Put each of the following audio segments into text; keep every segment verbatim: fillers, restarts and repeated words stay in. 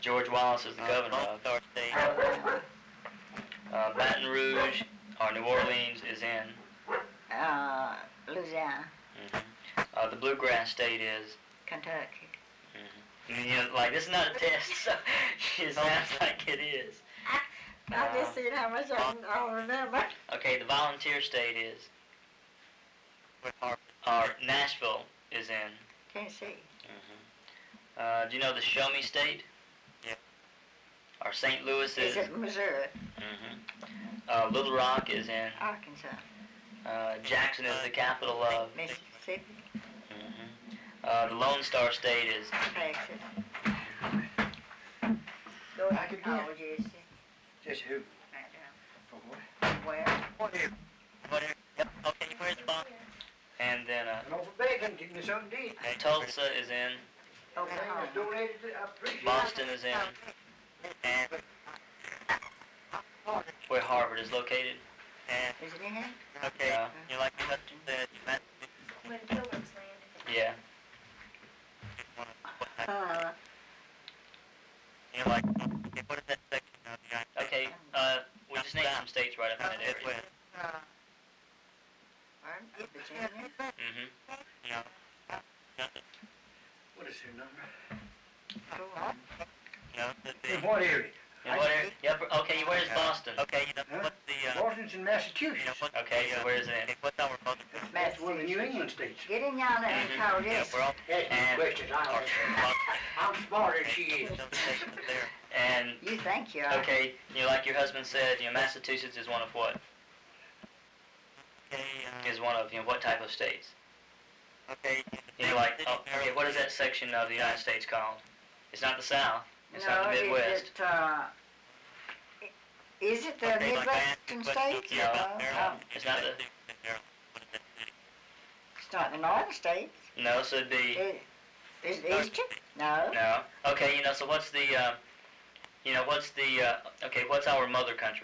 George Wallace is the governor of. Uh, Baton Rouge, or New Orleans, is in. Uh, Louisiana. Mm-hmm. Uh, the bluegrass state is. Kentucky. Mm-hmm. You know, like, this is not a test, so it sounds like it is. I just seen how much I can I'll remember. Okay, the volunteer state is. Or Nashville is in. Tennessee. Mm-hmm. Uh, do you know the Show Me state? Yeah. Or Saint Louis is. Is it Missouri? Mm-hmm. Uh, Little Rock is in. Arkansas. Uh, Jackson is the capital of. Mississippi. Mm-hmm. Uh, the Lone Star State is. Texas. Go Back ahead. again. Oh, Jesse. Just who? Right down. For what? Where? What here? What here? Yep. Okay, where's the box? And then uh, And over bacon, getting me something to eat. Tulsa is in. Everything Oklahoma. that's donated, I appreciate it. Boston is in. And, Where Harvard is located. and, Is it in here? okay, Yeah. you like your husband said, you meant When Pilgrims landed. Yeah. Uh, you like, okay, what is that section of the United States? Okay. Uh, we just named some states right up in that It's area. with, pardon? Virginia. Mm-hmm. you know, What is her number? Go on. you know, the, In the, what area? And what area? Yep. Okay. Where's Boston? okay, you know, Huh? what's the, uh, Boston's in you Massachusetts. know, what's Okay, the, so uh, where's it? okay, what's our mother? That's one of the New England states. Get in yonder and Mhm. call Yeah, this. we're all, Ask me And- questions, I don't I'm smarter than she is. some stations there. And You think you are. okay, you know, like your husband said, you know, Massachusetts is one of what? Okay, uh, Is one of you know what type of states? okay. You know, like oh, okay, what is that section of the United States called? It's not the South. It's no, not the Midwest. Is it, uh, i- is it the Okay, like I asked Midwestern you a question states? here about Uh, Maryland. oh, It's not the- Maryland. What is that city? it's not the northern states. No, so it'd be Is, is it Northern eastern? states. No. no. Okay, you know, so what's the uh, you know what's the uh, okay? What's our mother country?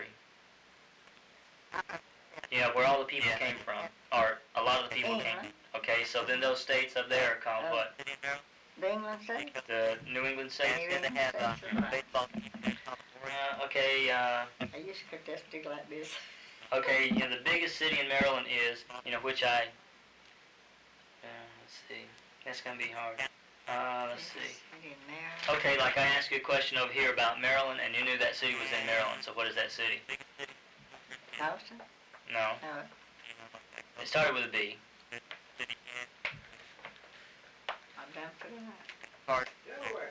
You know, where all the people Yeah. came from, or a lot of the people came. England. Okay, so then those states up there are called Oh. what? City of Maryland? The England states? The New England states. And then they have, uh, States, right. baseball teams in South Florida. Uh, okay, uh, I used to cook that stick like this. okay. You know, the biggest city in Maryland is, you know, which I. Uh, let's see. That's gonna be hard. Uh, let's see. City in Maryland. Okay, like I asked you a question over here about Maryland, and you knew that city was in Maryland. So what is that city? Biggest city. Boston? No, No. it started with a B. City in I'm done for the night. Card. Delaware.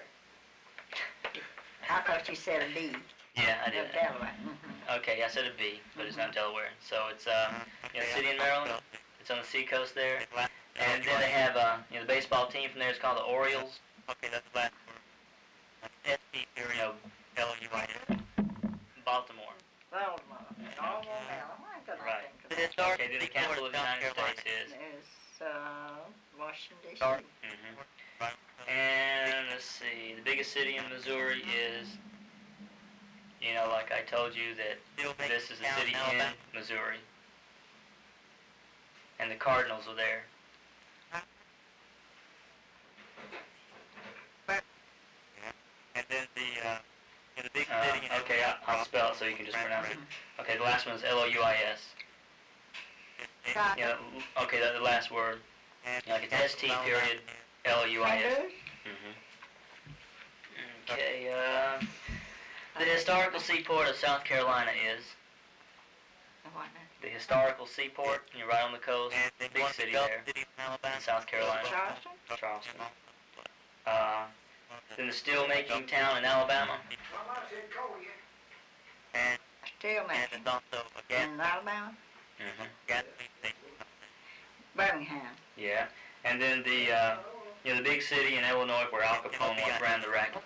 I thought you said a B. Yeah, I No, did. Delaware. Mhm. Okay, I said a B, but it's not Delaware. So it's uh, you know, city in Maryland. It's on the seacoast there, and then they have uh, you know, the baseball team from there is called the Orioles. Okay, that's the last word. S P You period know, L U I S. Baltimore. Baltimore. Baltimore, Maryland. Why couldn't I Right. think of The that? historic Okay, then the city capital of the South United Carolina. States is. There's, uh, Washington, D C. Sorry. hmm Right. And let's see, the biggest city in Missouri is, you know, like I told you that Still make this is a town city in Alabama. Missouri, and the Cardinals are there. And then the, uh, in the big Uh, city in okay, I'll, I'll spell it so you can just pronounce it. Okay, the last one is L O U I S. Got You know, okay, the, the last word, And like it's S T period L O U I S. Kangaroos? Mm-hmm. Okay, uh, the historical seaport of South Carolina is What now? the historical seaport. You're right on the coast. And then Big one of the city Gulf there. cities in Alabama. In South Carolina. Charleston? Charleston. Uh, then the steel-making town in Alabama. Mama said call you. And, Steel and making. it's also a gas, In Alabama? Mm-hmm. gasoline station. Birmingham. Yeah, and then the uh, you know the big city in Illinois where Al Capone once ran the racket.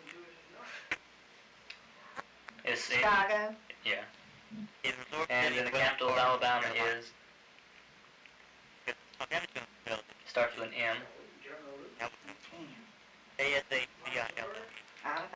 It's it, Chicago? yeah, It's a resort and city then the in West capital of Florida, Alabama Carolina. is Okay, I'm just gonna spell it. starts with an M. A S A C I L. Alabama.